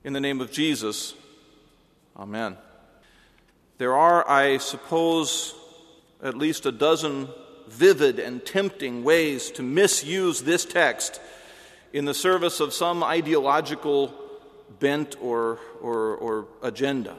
In the name of Jesus, amen. There are, I suppose, at least a dozen vivid and tempting ways to misuse this text in the service of some ideological bent or agenda.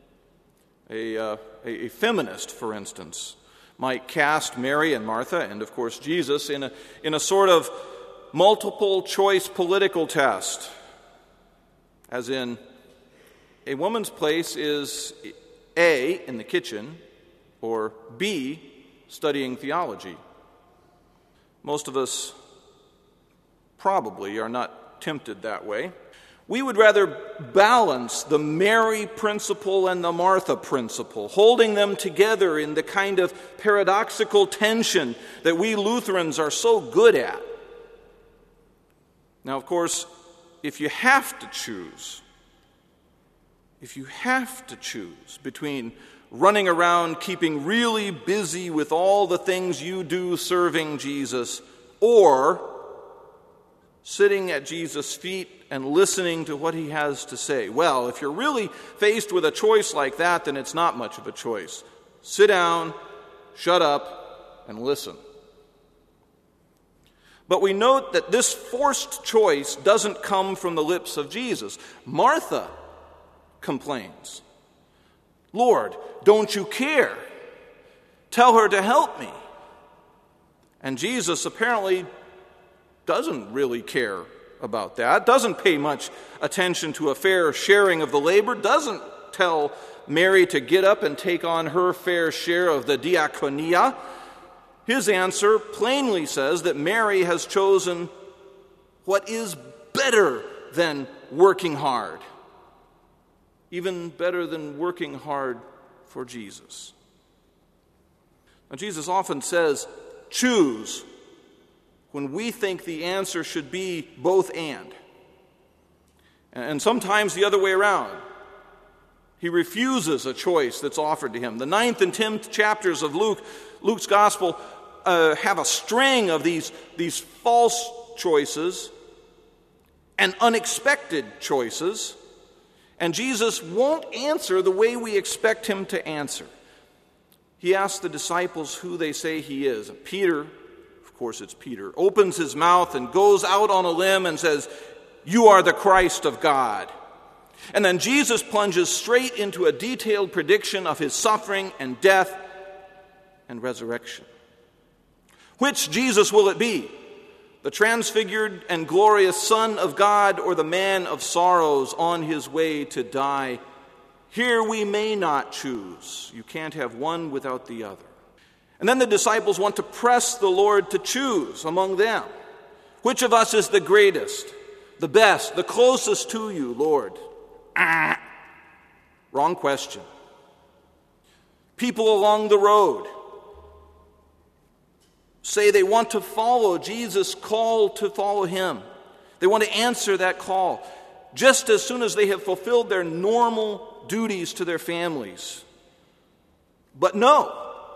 A feminist, for instance, might cast Mary and Martha and, of course, Jesus in a sort of multiple-choice political test, as in, a woman's place is A, in the kitchen, or B, studying theology. Most of us probably are not tempted that way. We would rather balance the Mary principle and the Martha principle, holding them together in the kind of paradoxical tension that we Lutherans are so good at. Now, of course, if you have to choose between running around keeping really busy with all the things you do serving Jesus, or sitting at Jesus' feet and listening to what he has to say, well, if you're really faced with a choice like that, then it's not much of a choice. Sit down, shut up, and listen. But we note that this forced choice doesn't come from the lips of Jesus. Martha complains, "Lord, don't you care? Tell her to help me." And Jesus apparently doesn't really care about that, doesn't pay much attention to a fair sharing of the labor, doesn't tell Mary to get up and take on her fair share of the diakonia. His answer plainly says that Mary has chosen what is better than working hard, even better than working hard for Jesus. Now, Jesus often says, choose, when we think the answer should be both and sometimes the other way around. He refuses a choice that's offered to him. The 9th and 10th chapters of Luke's Gospel have a string of these false choices and unexpected choices, and Jesus won't answer the way we expect him to answer. He asks the disciples who they say he is. Peter, of course it's Peter, opens his mouth and goes out on a limb and says, "You are the Christ of God." And then Jesus plunges straight into a detailed prediction of his suffering and death and resurrection. Which Jesus will it be? The transfigured and glorious Son of God, or the man of sorrows on his way to die? Here we may not choose. You can't have one without the other. And then the disciples want to press the Lord to choose among them. Which of us is the greatest, the best, the closest to you, Lord? Wrong question. People along the road say they want to follow Jesus' call to follow him. They want to answer that call just as soon as they have fulfilled their normal duties to their families. But no.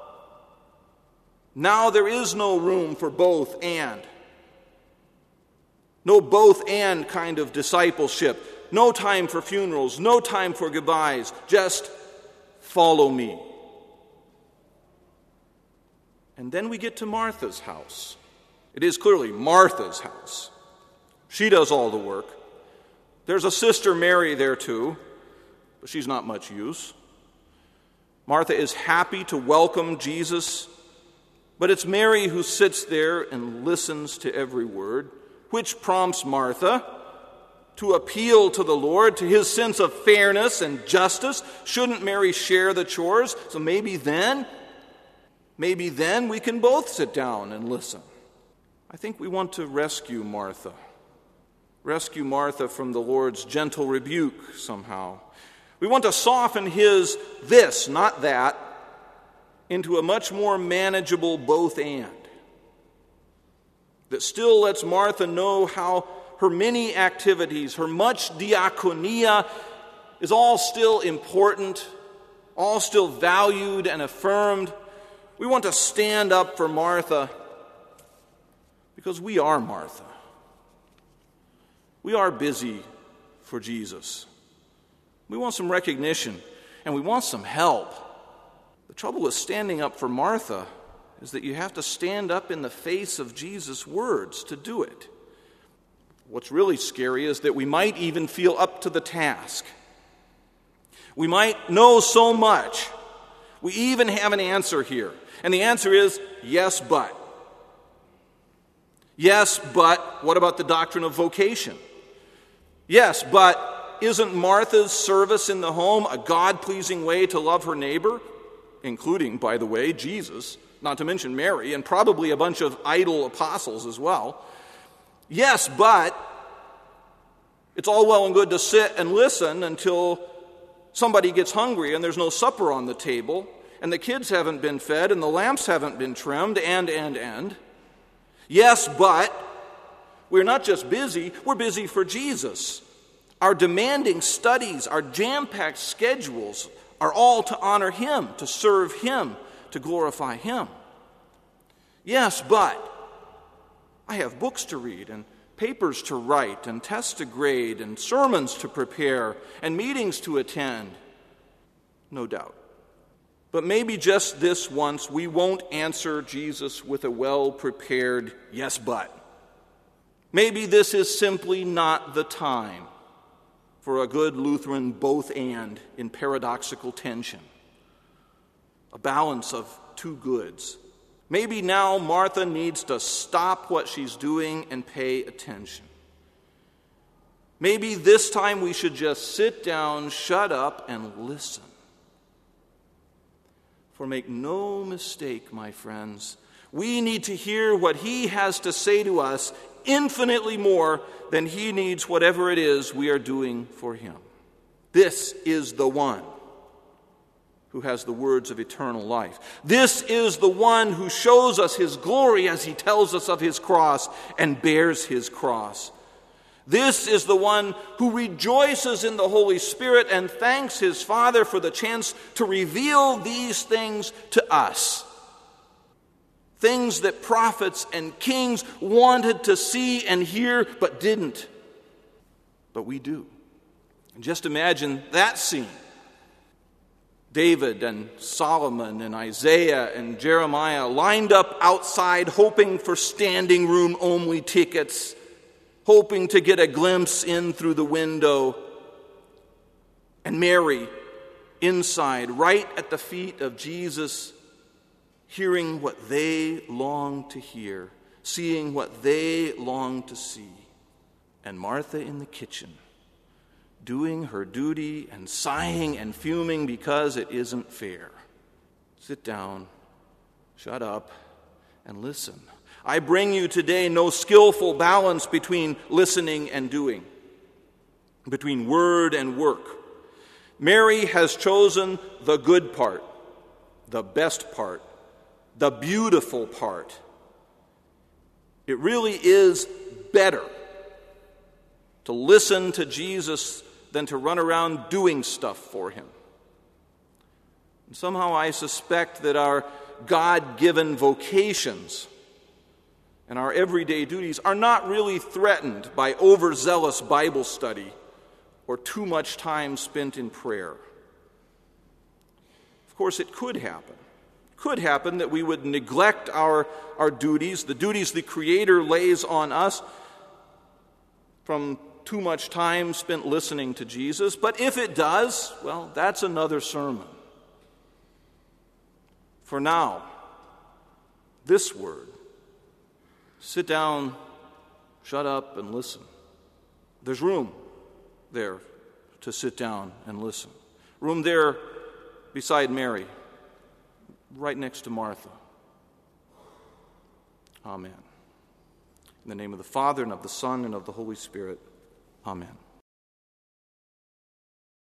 Now there is no room for both and. No both and kind of discipleship. No time for funerals. No time for goodbyes. Just follow me. And then we get to Martha's house. It is clearly Martha's house. She does all the work. There's a sister Mary there too, but she's not much use. Martha is happy to welcome Jesus, but it's Mary who sits there and listens to every word, which prompts Martha to appeal to the Lord, to his sense of fairness and justice. Shouldn't Mary share the chores? So maybe then we can both sit down and listen. I think we want to rescue Martha from the Lord's gentle rebuke somehow. We want to soften his this, not that, into a much more manageable both and, that still lets Martha know how her many activities, her much diakonia, is all still important, all still valued and affirmed. We want to stand up for Martha because we are Martha. We are busy for Jesus. We want some recognition, and we want some help. The trouble with standing up for Martha is that you have to stand up in the face of Jesus' words to do it. What's really scary is that we might even feel up to the task. We might know so much. We even have an answer here. And the answer is, yes, but. Yes, but what about the doctrine of vocation? Yes, but isn't Martha's service in the home a God-pleasing way to love her neighbor? Including, by the way, Jesus, not to mention Mary, and probably a bunch of idol apostles as well. Yes, but it's all well and good to sit and listen until somebody gets hungry and there's no supper on the table, and the kids haven't been fed, and the lamps haven't been trimmed, and. Yes, but we're not just busy, we're busy for Jesus. Our demanding studies, our jam-packed schedules are all to honor Him, to serve Him, to glorify Him. Yes, but I have books to read, and papers to write, and tests to grade, and sermons to prepare, and meetings to attend. No doubt. But maybe just this once we won't answer Jesus with a well-prepared yes, but. Maybe this is simply not the time for a good Lutheran both and in paradoxical tension, a balance of two goods. Maybe now Martha needs to stop what she's doing and pay attention. Maybe this time we should just sit down, shut up, and listen. For make no mistake, my friends, we need to hear what He has to say to us infinitely more than He needs whatever it is we are doing for Him. This is the one who has the words of eternal life. This is the one who shows us His glory as He tells us of His cross and bears His cross. This is the one who rejoices in the Holy Spirit and thanks His Father for the chance to reveal these things to us. Things that prophets and kings wanted to see and hear but didn't. But we do. And just imagine that scene. David and Solomon and Isaiah and Jeremiah lined up outside hoping for standing room only tickets, hoping to get a glimpse in through the window. And Mary inside, right at the feet of Jesus, hearing what they long to hear, seeing what they long to see. And Martha in the kitchen, doing her duty and sighing and fuming because it isn't fair. Sit down, shut up, and listen. I bring you today no skillful balance between listening and doing, between word and work. Mary has chosen the good part, the best part, the beautiful part. It really is better to listen to Jesus than to run around doing stuff for Him. And somehow I suspect that our God-given vocations and our everyday duties are not really threatened by overzealous Bible study or too much time spent in prayer. Of course, it could happen. It could happen that we would neglect our duties, the duties the Creator lays on us, from too much time spent listening to Jesus. But if it does, well, that's another sermon. For now, this word, sit down, shut up, and listen. There's room there to sit down and listen. Room there beside Mary, right next to Martha. Amen. In the name of the Father, and of the Son, and of the Holy Spirit. Amen.